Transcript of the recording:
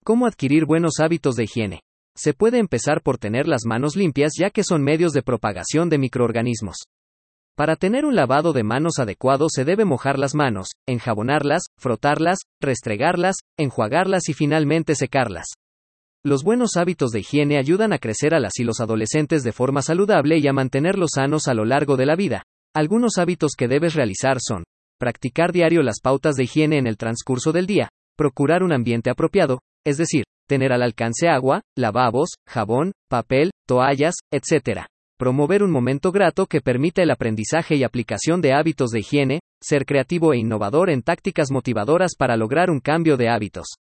¿Cómo adquirir buenos hábitos de higiene? Se puede empezar por tener las manos limpias, ya que son medios de propagación de microorganismos. Para tener un lavado de manos adecuado se debe mojar las manos, enjabonarlas, frotarlas, restregarlas, enjuagarlas y finalmente secarlas. Los buenos hábitos de higiene ayudan a crecer a las y los adolescentes de forma saludable y a mantenerlos sanos a lo largo de la vida. Algunos hábitos que debes realizar son: practicar diario las pautas de higiene en el transcurso del día, procurar un ambiente apropiado, es decir, tener al alcance agua, lavabos, jabón, papel, toallas, etc. Promover un momento grato que permita el aprendizaje y aplicación de hábitos de higiene, ser creativo e innovador en tácticas motivadoras para lograr un cambio de hábitos.